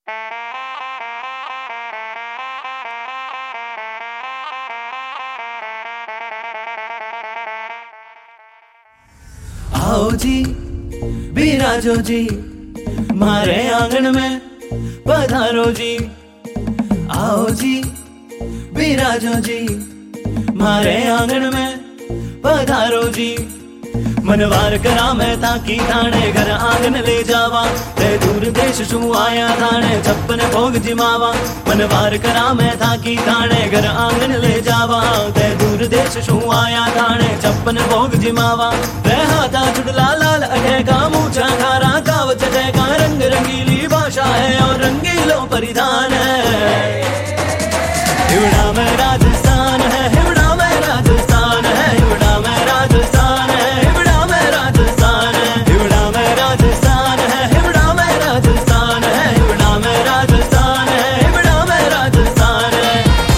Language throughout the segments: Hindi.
आओ जी बिराजो जी मारे आंगन में पधारो जी। आओ जी बिराजो जी मारे आंगन में पधारो जी। मनवार करा मैं ताकि थाने घर आंगन ले जावा। ते दूर देश शू आया थाने छप्पन भोग जिमावा। मनवार करा मैं ताकि थाने घर आंगन ले जावा। ते दूर देश शू आया थाने छप्पन भोग जिमावा। हाथा चुड़ला लाल अटे का मूछा खारा कावच का रंग रंगीली भाषा है और रंगीलो परिधान है। हिवड़ा में राजस्थान है, हिवड़ा में राजस्थान है, हिवड़ा में राजस्थान है, हिवड़ा में राजस्थान है, हिवड़ा में राजस्थान है, हिवड़ा में राजस्थान है, हिवड़ा में राजस्थान है, हिवड़ा में राजस्थान है।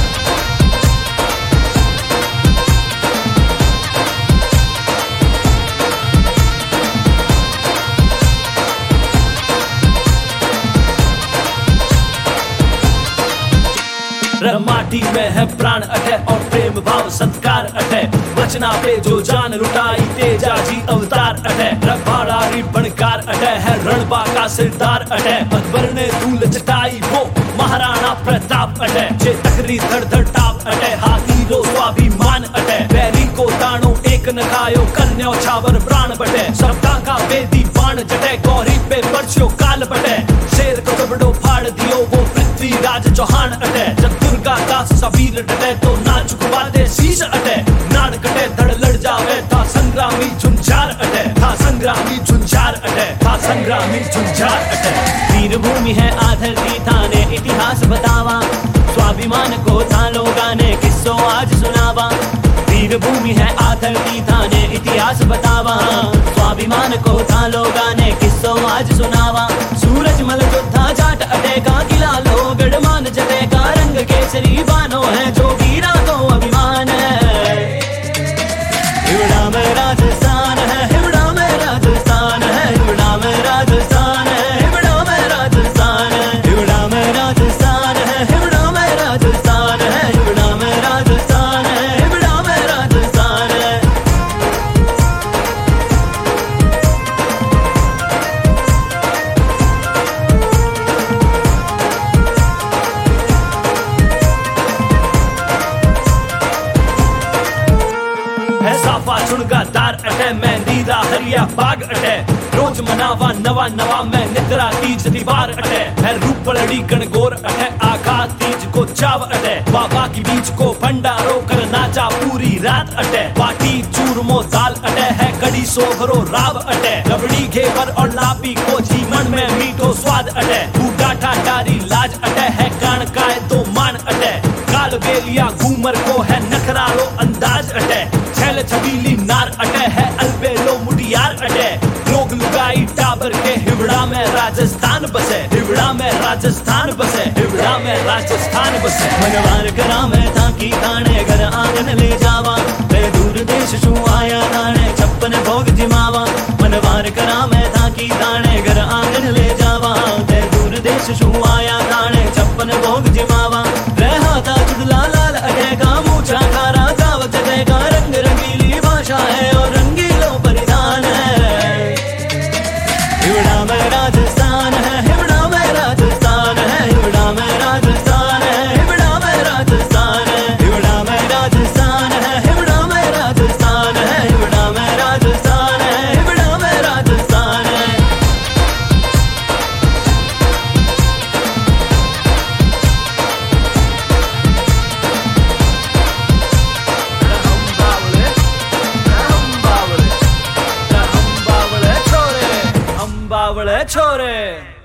माटी में है प्राण अटे और प्रेम भाव सत्कार अटे। वचना पे जो जान लुटाई तेजा जी अवतार अटे। रखवाड़ा बनकार अटे है रणबा का सिरदार अटे। अकबर ने धूल चटाई वो महाराणा प्रताप अटे। जे तकरी धड़ धड़ टाप अटे हाथी रो स्वाभिमान अटे। बैरी को दानो एक न खायो कन्या छावर प्राण बटे। सबका का वेदी बाण जटे गौरी पे परछो काल बटे। शेर को कबड़ो फाड़ दियो वो पृथ्वी राज चौहान अटे। जब दुर्गा दास सबीर डटे तो ना चुकवाते शीश अटे। नाड़ कटे धड़ लड़ जावे था संग्रामी झुंझार अटे। था संग्रामी झुंझार अटे, था संग्रामी झुंझार अटे। वीर भूमि है आधरती थाने इतिहास बतावा। स्वाभिमान को था लोगा ने किस्सो आज सुनावा। वीर भूमि है आधरती थाने इतिहास बतावा। स्वाभिमान को था लोगा ने किस्सो आज सुनावा। सूरज मल योद्धा जाट अटे का किला लो गढ़मान जटे का रंग केसरी बानो है जो वीरा को अभिमान है। हिवड़ा में राजस्थान है, हिवड़ा में राजस्थान है, हिवड़ा में राजस्थान है, हिवड़ा में राजस्थान है, हिवड़ा में राजस्थान है, हिवड़ा में राजस्थान है, हिवड़ा में राजस्थान है, हिवड़ा में राजस्थान है। साफा चुनगा दार अटे मेहंदी दा हरिया बाग अटे। रोज मनावा नवा नवा मैं निद्रा तीज दीवार अटे। है रूपलड़ी गणगोर अटे आखा तीज को चाव अटे। बाबा की बीच को भंडारो कर नाचा पूरी रात अटे। बाटी चूरमो दाल अटे है कड़ी सोहरो राव अटे। रबड़ी घेवर और लापी को जीवन में मीठो स्वाद अटे। बूढ़ा ठाटारी लाज अटे है कान काय तो मान अटे। काल बेलिया घूमर को है नखरारो अंदाज अटे। छल छबीली नार अटे है अलबेलो मुटियार अटे। लोग लुगाई टाबर के हिवड़ा में राजस्थान बसे। हिवड़ा में राजस्थान बसे, हिवड़ा में राजस्थान बसे। मनवार करा मैं ताकि थाने घर आंगन ले जावा। ते दूर देश शू आया थाने छप्पन भोग जिमावा। मनवार करा मैं ताकि थाने घर आंगन ले जावा। ते दूर देश शू आया थाने छप्पन भोग जिमावा। हाथा चुड़ला लाल अटे का मूछा खारा कावच का रंग रंगीली भाषा है और रंगीलो परिधान है। हिवड़ा में राजस्थान है, हिवड़ा में राजस्थान है, हिवड़ा में राजस्थान है, हिवड़ा में राजस्थान है, हिवड़ा में राजस्थान है, हिवड़ा में राजस्थान है, हिवड़ा में राजस्थान है, हिवड़ा में राजस्थान है। बावले छोरे।